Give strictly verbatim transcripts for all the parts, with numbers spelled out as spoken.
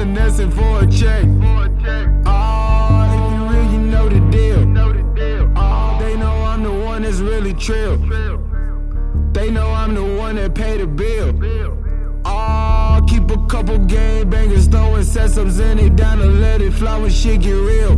finessing for a check. Oh, if you real, you know the deal. Oh, they know I'm the one that's really trill. They know I'm the one that pay the bill. Oh, keep a couple game bangers throwing sesums in it down to let it fly when shit get real.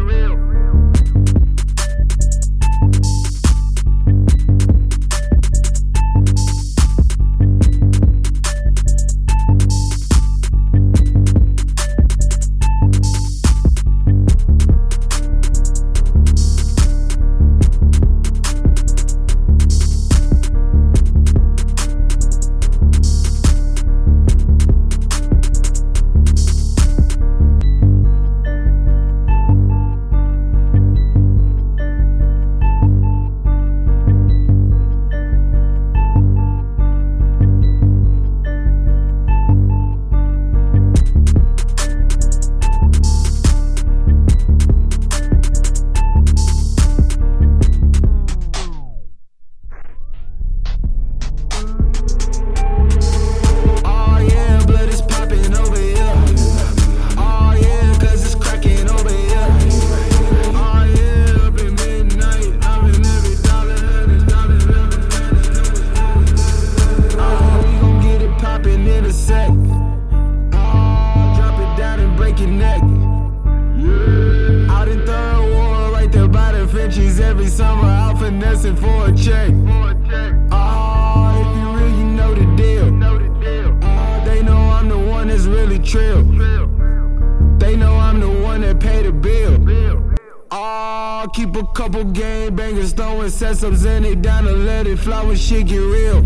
Every summer out finessing for a check. Oh, if you real, you know the deal. Oh, they know I'm the one that's really trill. They know I'm the one that pay the bill. Oh, keep a couple game bangers throwing sesums in it down to let it fly when shit get real.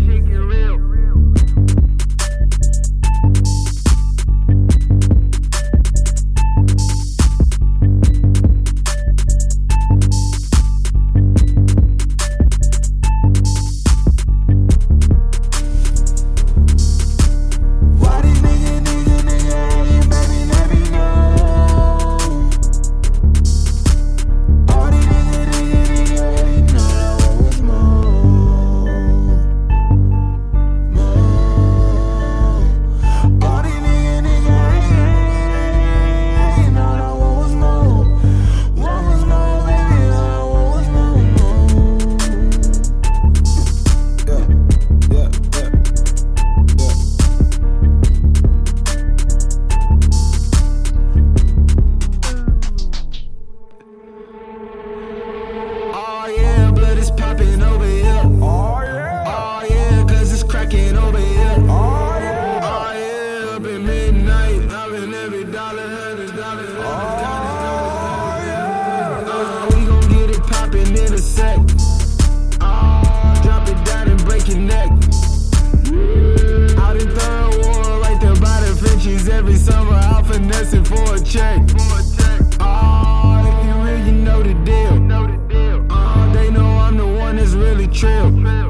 Popping over here. Oh yeah. Oh yeah, cause it's cracking over here. Oh yeah. Oh yeah, up at midnight, I've been every dollar, hundred dollars. Oh yeah. Uh, we gon' get it poppin' in a sec. Oh, drop it down and break your neck. Out in third ward, right there by the Frenchies. Every summer out finessing for a check. Oh, if you real, you know the deal. They know I'm the one that's really trill.